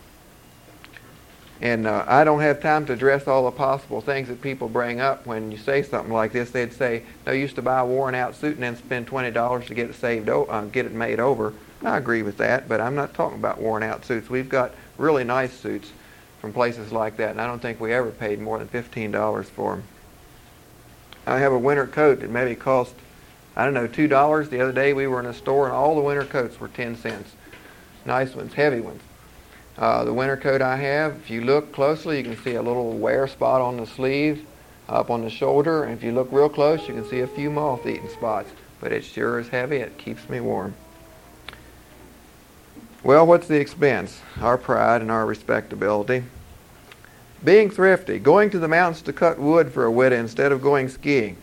And uh, I don't have time to address all the possible things that people bring up when you say something like this. They'd say, no, you used to buy a worn-out suit and then spend twenty dollars to get it saved, o- uh, get it made over. I agree with that, but I'm not talking about worn-out suits. We've got really nice suits from places like that, and I don't think we ever paid more than fifteen dollars for them. I have a winter coat that maybe cost, I don't know, two dollars. The other day we were in a store and all the winter coats were ten cents. Nice ones, heavy ones. Uh, the winter coat I have, if you look closely, you can see a little wear spot on the sleeve, up on the shoulder, and if you look real close, you can see a few moth-eaten spots. But it sure is heavy. It keeps me warm. Well, what's the expense? Our pride and our respectability. Being thrifty, going to the mountains to cut wood for a widow instead of going skiing.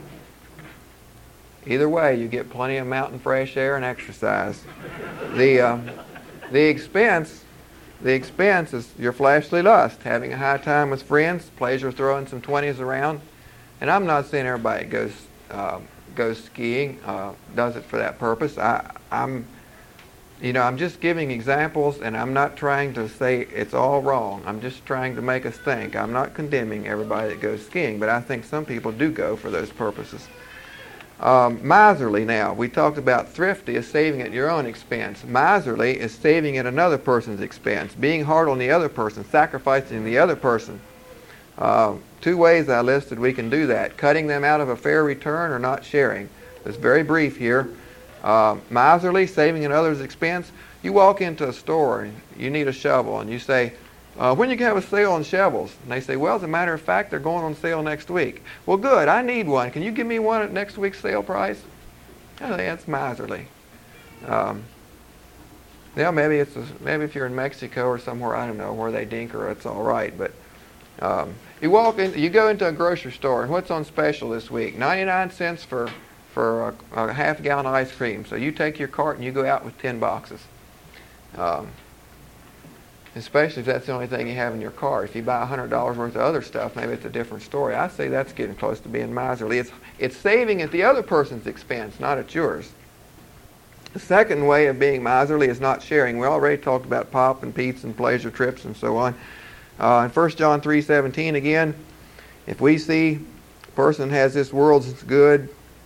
Either way, you get plenty of mountain fresh air and exercise. The uh, the expense, the expense is your fleshly lust, having a high time with friends, pleasure throwing some twenties around. And I'm not saying everybody goes uh, goes skiing, uh, does it for that purpose. I, I'm You know, I'm just giving examples, and I'm not trying to say it's all wrong. I'm just trying to make us think. I'm not condemning everybody that goes skiing, but I think some people do go for those purposes. Um, miserly now. We talked about thrifty is saving at your own expense. Miserly is saving at another person's expense, being hard on the other person, sacrificing the other person. Uh, two ways I listed we can do that. Cutting them out of a fair return or not sharing. It's very brief here. Uh, miserly, saving at others' expense. You walk into a store and you need a shovel and you say, uh, when you can have a sale on shovels? And they say, well, as a matter of fact, they're going on sale next week. Well, good, I need one. Can you give me one at next week's sale price? Oh, that's miserly. Um, yeah, maybe it's a, maybe if you're in Mexico or somewhere, I don't know, where they dinker, it's all right. But um, you walk in, you go into a grocery store, and what's on special this week? ninety-nine cents for for a, a half gallon of ice cream. So you take your cart and you go out with ten boxes. Um, especially if that's the only thing you have in your cart. If you buy one hundred dollars worth of other stuff, maybe it's a different story. I say that's getting close to being miserly. It's, it's saving at the other person's expense, not at yours. The second way of being miserly is not sharing. We already talked about pop and Pete's and pleasure trips and so on. Uh, in First John three seventeen again, if we see a person has this world's good,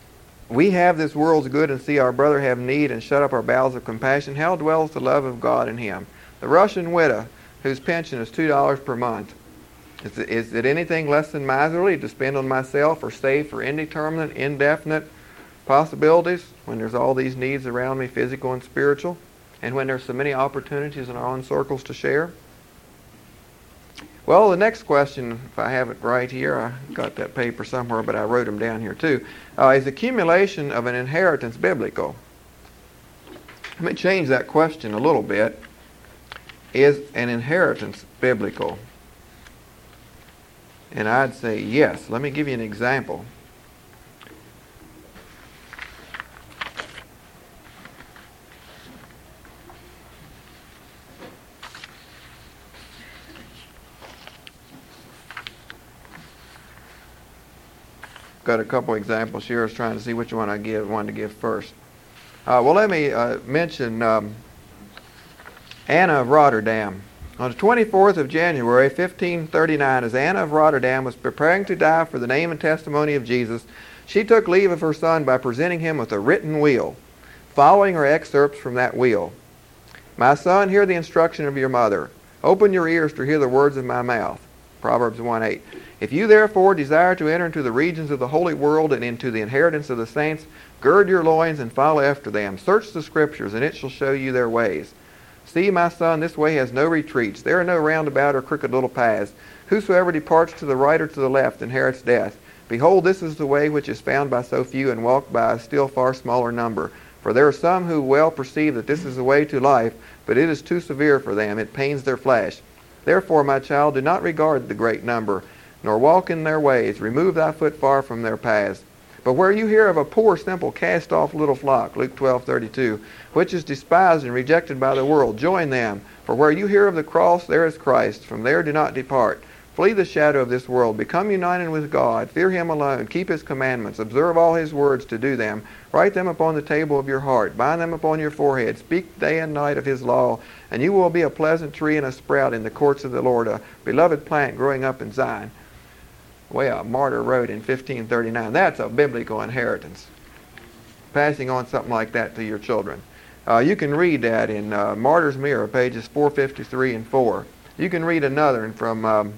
we have this world's good and see our brother have need and shut up our bowels of compassion, how dwells the love of God in him? The Russian widow, whose pension is two dollars per month, is it, is it anything less than miserly to spend on myself or save for indeterminate, indefinite possibilities when there's all these needs around me, physical and spiritual, and when there's so many opportunities in our own circles to share? Well, the next question, if I have it right here, I got that paper somewhere, but I wrote them down here too. Uh, is accumulation of an inheritance biblical? Let me change that question a little bit. Is an inheritance biblical? And I'd say yes. Let me give you an example. Got a couple examples here. I was trying to see which one I give, wanted to give first. Uh, well, let me uh, mention um, Anna of Rotterdam. On the twenty-fourth of January, fifteen thirty-nine, as Anna of Rotterdam was preparing to die for the name and testimony of Jesus, she took leave of her son by presenting him with a written will. Following are excerpts from that will. My son, hear the instruction of your mother. Open your ears to hear the words of my mouth. Proverbs one eight. If you therefore desire to enter into the regions of the holy world and into the inheritance of the saints, gird your loins and follow after them. Search the Scriptures, and it shall show you their ways. See, my son, this way has no retreats. There are no roundabout or crooked little paths. Whosoever departs to the right or to the left inherits death. Behold, this is the way which is found by so few and walked by a still far smaller number. For there are some who well perceive that this is the way to life, but it is too severe for them. It pains their flesh. Therefore, my child, do not regard the great number, nor walk in their ways. Remove thy foot far from their paths. But where you hear of a poor, simple, cast-off little flock, Luke twelve thirty-two, which is despised and rejected by the world, join them. For where you hear of the cross, there is Christ. From there do not depart. Flee the shadow of this world. Become united with God. Fear him alone. Keep his commandments. Observe all his words to do them. Write them upon the table of your heart. Bind them upon your forehead. Speak day and night of his law. And you will be a pleasant tree and a sprout in the courts of the Lord, a beloved plant growing up in Zion. The way a martyr wrote in fifteen thirty-nine. That's a biblical inheritance. Passing on something like that to your children. Uh, you can read that in uh, Martyr's Mirror, pages four fifty-three and four. You can read another from um,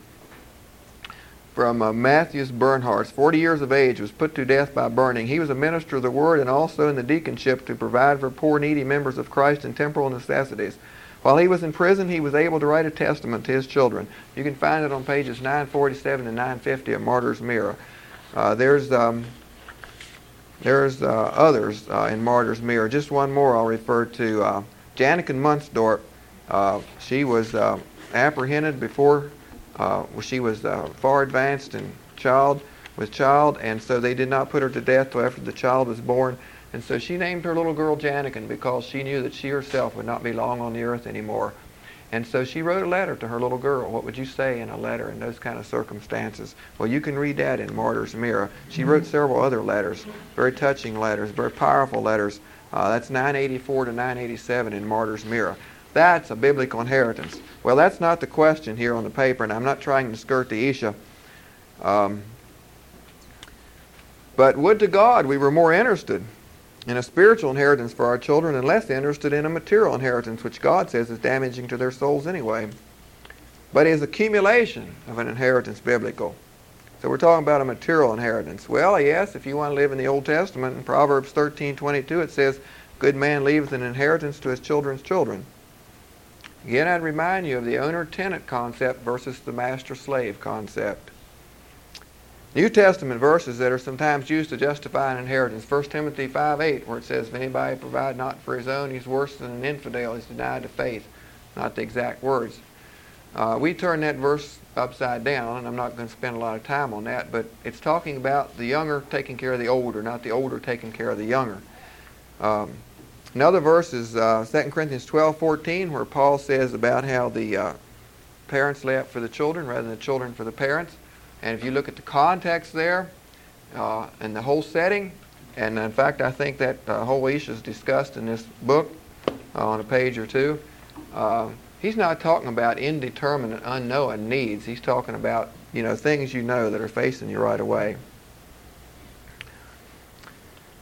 from uh, Matthews Bernhardt. forty years of age, was put to death by burning. He was a minister of the Word and also in the deaconship to provide for poor, needy members of Christ in temporal necessities. While he was in prison, he was able to write a testament to his children. You can find it on pages nine forty-seven and nine fifty of Martyr's Mirror. Uh, there's um, there's uh, others uh, in Martyr's Mirror. Just one more I'll refer to. Uh, Janneken Muntsdorp. Uh, she was uh, apprehended before uh, she was uh, far advanced in child with child, and so they did not put her to death till after the child was born. And so she named her little girl Janneken because she knew that she herself would not be long on the earth anymore. And so she wrote a letter to her little girl. What would you say in a letter in those kind of circumstances? Well, you can read that in Martyr's Mirror. She wrote several other letters, very touching letters, very powerful letters. Uh, that's nine eighty-four to nine eighty-seven in Martyr's Mirror. That's a biblical inheritance. Well, that's not the question here on the paper, and I'm not trying to skirt the issue. Um, but would to God we were more interested in a spiritual inheritance for our children and less interested in a material inheritance, which God says is damaging to their souls anyway. But is accumulation of an inheritance biblical? So we're talking about a material inheritance. Well, yes, if you want to live in the Old Testament, in Proverbs thirteen twenty-two, it says, good man leaveth an inheritance to his children's children. Again, I'd remind you of the owner-tenant concept versus the master-slave concept. New Testament verses that are sometimes used to justify an inheritance. First Timothy five eight, where it says, if anybody provide not for his own, he's worse than an infidel. He's denied the faith. Not the exact words. Uh, we turn that verse upside down, and I'm not going to spend a lot of time on that, but it's talking about the younger taking care of the older, not the older taking care of the younger. Um, another verse is uh, Second Corinthians twelve fourteen, where Paul says about how the uh, parents lay up for the children rather than the children for the parents. And if you look at the context there uh, and the whole setting, and in fact I think that uh, whole issue is discussed in this book uh, on a page or two, uh, he's not talking about indeterminate, unknown needs. He's talking about, you know, things you know that are facing you right away.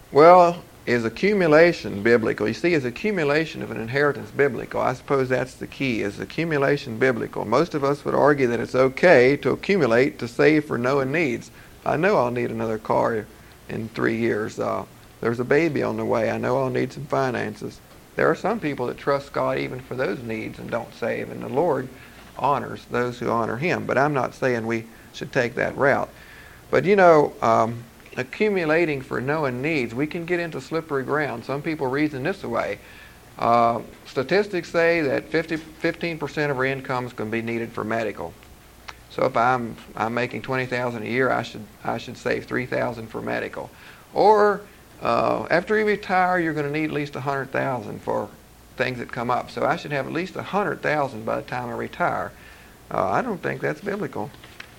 Well, is accumulation biblical? You see, is accumulation of an inheritance biblical? I suppose that's the key. Is accumulation biblical? Most of us would argue that it's okay to accumulate to save for knowing needs. I know I'll need another car in three years. Uh, there's a baby on the way. I know I'll need some finances. There are some people that trust God even for those needs and don't save, and the Lord honors those who honor Him. But I'm not saying we should take that route. But you know, um, accumulating for knowing needs, we can get into slippery ground. Some people reason this way. Uh, statistics say that fifty, fifteen percent of our incomes can be needed for medical. So if I'm I'm making twenty thousand dollars a year, I should I should save three thousand dollars for medical. Or uh, after you retire, you're going to need at least one hundred thousand dollars for things that come up. So I should have at least one hundred thousand dollars by the time I retire. Uh, I don't think that's biblical.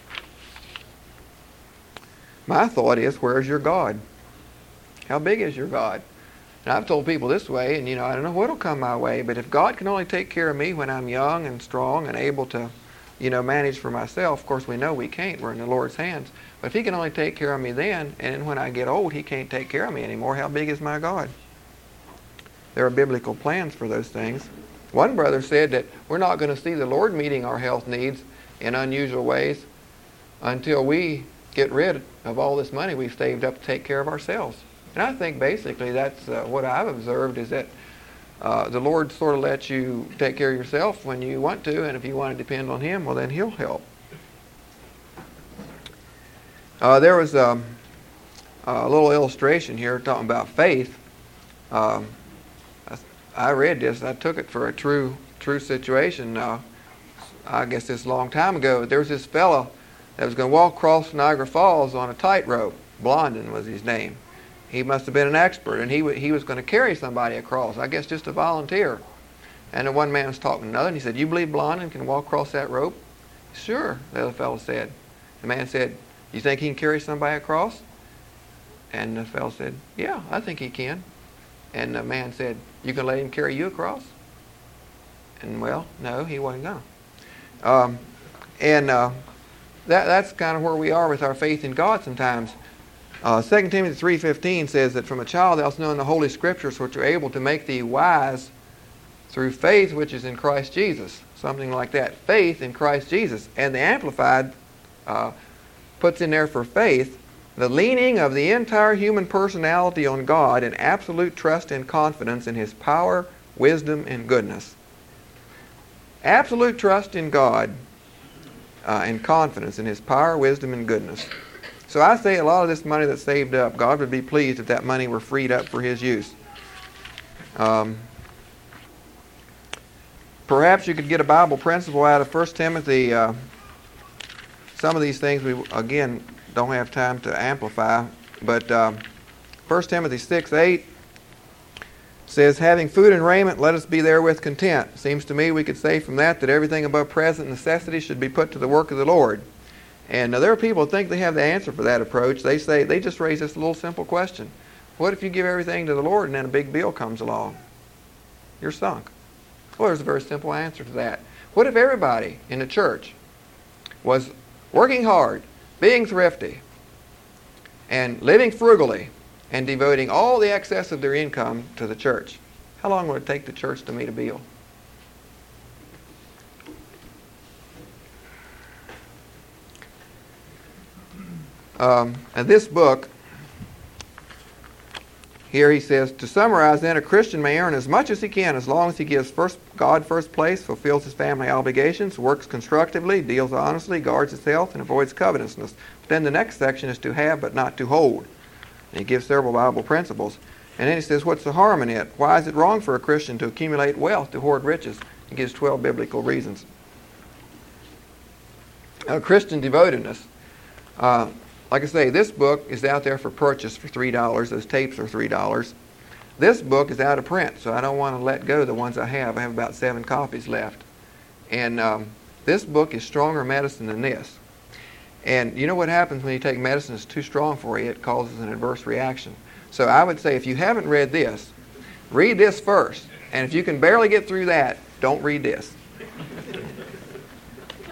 My thought is, where's your God? How big is your God? And I've told people this way, and you know, I don't know what'll come my way, but if God can only take care of me when I'm young and strong and able to, you know, manage for myself, of course we know we can't, we're in the Lord's hands, but if He can only take care of me then, and then when I get old He can't take care of me anymore, how big is my God? There are biblical plans for those things. One brother said that we're not going to see the Lord meeting our health needs in unusual ways until we get rid of all this money we've saved up to take care of ourselves. And I think basically that's uh, what I've observed, is that uh, the Lord sort of lets you take care of yourself when you want to, and if you want to depend on Him, well then He'll help. Uh, there was um, a little illustration here talking about faith. Um, I, I read this, I took it for a true true situation. Uh, I guess this a long time ago. There was this fellow that was going to walk across Niagara Falls on a tightrope. Blondin was his name. He must have been an expert, and he w- he was going to carry somebody across, I guess just a volunteer. And the one man was talking to another, and he said, "You believe Blondin can walk across that rope?" "Sure," the other fellow said. The man said, "You think he can carry somebody across?" And the fellow said, "Yeah, I think he can." And the man said, "You can let him carry you across?" And well, no, he wasn't going to. Um, and uh, that, that's kind of where we are with our faith in God sometimes. Uh, Second Timothy three fifteen says that from a child thou hast known the Holy Scriptures, which are able to make thee wise through faith which is in Christ Jesus. Something like that. Faith in Christ Jesus. And the Amplified uh, puts in there for faith the leaning of the entire human personality on God in absolute trust and confidence in His power, wisdom, and goodness. Absolute trust in God uh, and confidence in His power, wisdom, and goodness. So I say a lot of this money that's saved up, God would be pleased if that money were freed up for His use. Um, perhaps you could get a Bible principle out of First Timothy. Uh, some of these things we, again, don't have time to amplify, but uh, First Timothy six eight says, "Having food and raiment, let us be therewith content." Seems to me we could say from that that everything above present necessity should be put to the work of the Lord. And now there are people who think they have the answer for that approach. They say, they just raise this little simple question. What if you give everything to the Lord and then a big bill comes along? You're sunk. Well, there's a very simple answer to that. What if everybody in the church was working hard, being thrifty, and living frugally, and devoting all the excess of their income to the church? How long would it take the church to meet a bill? Um, and this book, here he says, to summarize then, a Christian may earn as much as he can as long as he gives first God first place, fulfills his family obligations, works constructively, deals honestly, guards his health, and avoids covetousness. But then the next section is to have but not to hold. And he gives several Bible principles. And then he says, what's the harm in it? Why is it wrong for a Christian to accumulate wealth, to hoard riches? He gives twelve biblical reasons. Uh, Christian devotedness. Uh, Like I say, this book is out there for purchase for three dollars. Those tapes are three dollars. This book is out of print, so I don't want to let go of the ones I have. I have about seven copies left. And um, this book is stronger medicine than this. And you know what happens when you take medicine that's too strong for you? It causes an adverse reaction. So I would say if you haven't read this, read this first. And if you can barely get through that, don't read this.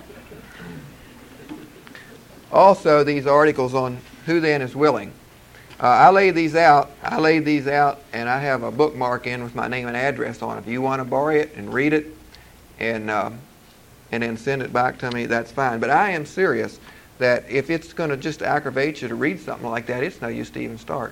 Also, these articles on who then is willing. Uh, I laid these out. I laid these out, and I have a bookmark in with my name and address on it. If you want to borrow it and read it, and uh, and then send it back to me, that's fine. But I am serious that if it's going to just aggravate you to read something like that, it's no use to even start.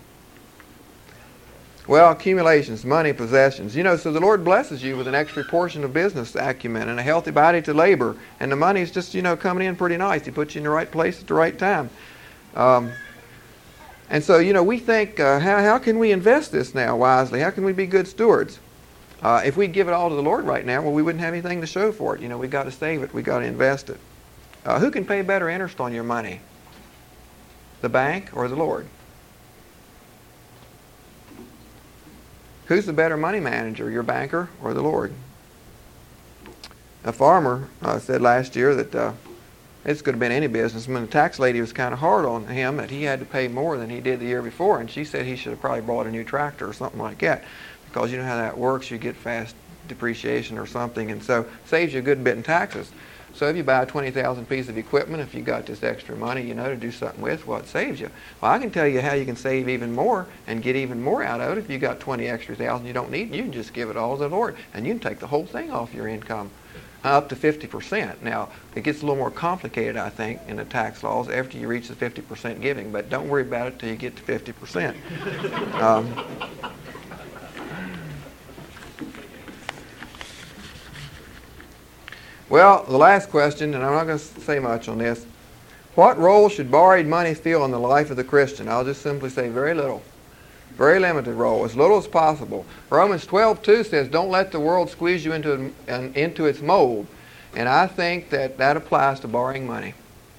Well, accumulations, money, possessions. You know, so the Lord blesses you with an extra portion of business acumen and a healthy body to labor. And the money's just, you know, coming in pretty nice. He puts you in the right place at the right time. Um, and so, you know, we think, uh, how, how can we invest this now wisely? How can we be good stewards? Uh, if we give it all to the Lord right now, well, we wouldn't have anything to show for it. You know, we've got to save it. We've got to invest it. Uh, who can pay better interest on your money? The bank or the Lord? Who's the better money manager, your banker or the Lord? A farmer uh, said last year that uh, this could have been any businessman. The tax lady was kind of hard on him that he had to pay more than he did the year before, and she said he should have probably bought a new tractor or something like that, because you know how that works. You get fast depreciation or something, and so saves you a good bit in taxes. So if you buy a twenty thousand piece of equipment, if you got this extra money, you know, to do something with, well, it saves you. Well, I can tell you how you can save even more and get even more out of it. If you got twenty extra thousand you don't need, you can just give it all to the Lord, and you can take the whole thing off your income, uh, up to fifty percent. Now, it gets a little more complicated, I think, in the tax laws after you reach the fifty percent giving, but don't worry about it till you get to fifty percent. Um, Well, the last question, and I'm not going to say much on this. What role should borrowed money fill in the life of the Christian? I'll just simply say very little. Very limited role, as little as possible. Romans twelve two says, don't let the world squeeze you into, an, into its mold. And I think that that applies to borrowing money.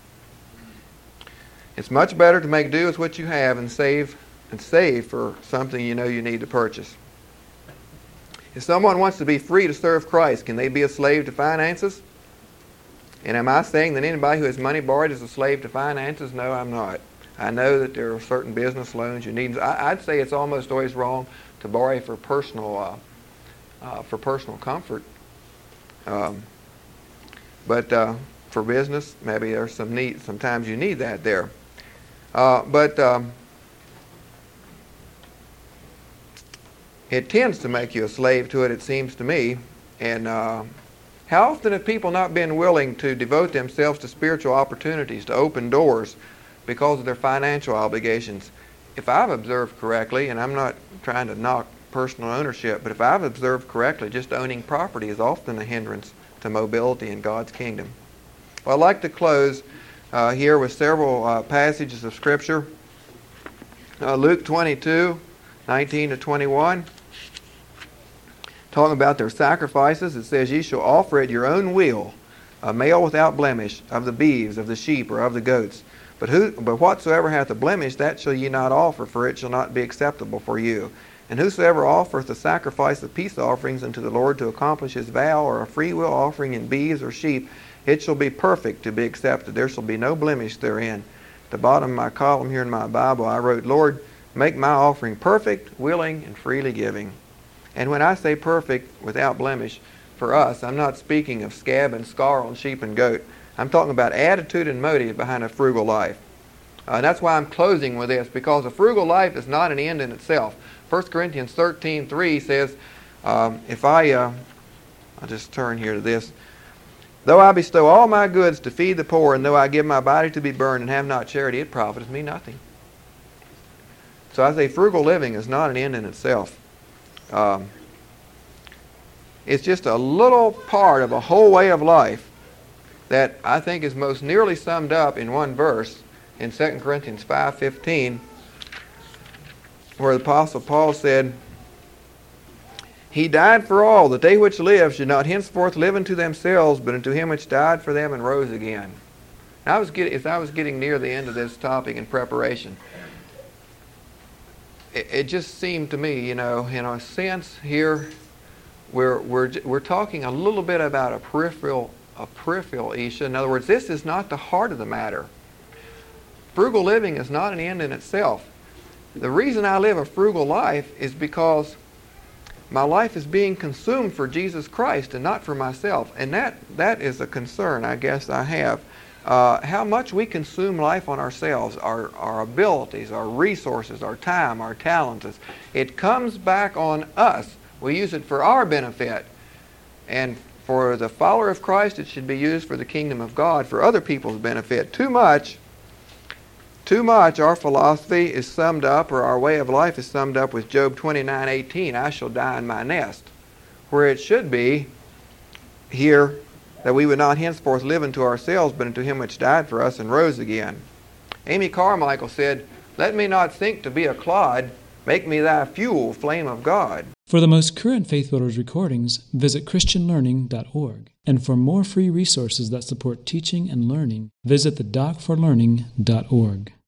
It's much better to make do with what you have and save, and save for something you know you need to purchase. If someone wants to be free to serve Christ, can they be a slave to finances? And am I saying that anybody who has money borrowed is a slave to finances? No, I'm not. I know that there are certain business loans you need. I, I'd say it's almost always wrong to borrow for personal, uh, uh, for personal comfort. Um, but uh, for business, maybe there's some need. Sometimes you need that there. Uh, but um, it tends to make you a slave to it, it seems to me. And uh, how often have people not been willing to devote themselves to spiritual opportunities, to open doors, because of their financial obligations? If I've observed correctly, and I'm not trying to knock personal ownership, but if I've observed correctly, just owning property is often a hindrance to mobility in God's kingdom. Well, I'd like to close uh, here with several uh, passages of Scripture. Uh, Luke twenty-two, nineteen to twenty-one. Talking about their sacrifices, it says, ye shall offer at your own will a male without blemish of the beeves, of the sheep, or of the goats. But who, but whatsoever hath a blemish, that shall ye not offer, for it shall not be acceptable for you. And whosoever offereth a sacrifice of peace offerings unto the Lord to accomplish his vow, or a freewill offering in beeves or sheep, it shall be perfect to be accepted. There shall be no blemish therein. At the bottom of my column here in my Bible, I wrote, Lord, make my offering perfect, willing, and freely giving. And when I say perfect, without blemish, for us, I'm not speaking of scab and scar on sheep and goat. I'm talking about attitude and motive behind a frugal life. Uh, and that's why I'm closing with this, because a frugal life is not an end in itself. First Corinthians thirteen three says, um, if I, uh, I'll just turn here to this. Though I bestow all my goods to feed the poor, and though I give my body to be burned and have not charity, it profiteth me nothing. So I say frugal living is not an end in itself. Um, it's just a little part of a whole way of life that I think is most nearly summed up in one verse in Second Corinthians five fifteen, where the Apostle Paul said, he died for all, that they which live should not henceforth live unto themselves, but unto him which died for them and rose again. Now, I was getting, as I was getting near the end of this topic in preparation, it just seemed to me, you know, in a sense here, we're we're we're talking a little bit about a peripheral a peripheral issue. In other words, this is not the heart of the matter. Frugal living is not an end in itself. The reason I live a frugal life is because my life is being consumed for Jesus Christ and not for myself, and that that is a concern I guess I have. uh, how much we consume life on ourselves, our, our abilities, our resources, our time, our talents. It comes back on us. We use it for our benefit. And for the follower of Christ, it should be used for the kingdom of God, for other people's benefit. Too much, too much, our philosophy is summed up, or our way of life is summed up with Job twenty-nine eighteen, I shall die in my nest. Where it should be here, that we would not henceforth live unto ourselves, but unto him which died for us and rose again. Amy Carmichael said, let me not think to be a clod, make me thy fuel, flame of God. For the most current Faith Builders recordings, visit Christian Learning dot org. And for more free resources that support teaching and learning, visit the doc for learning dot org.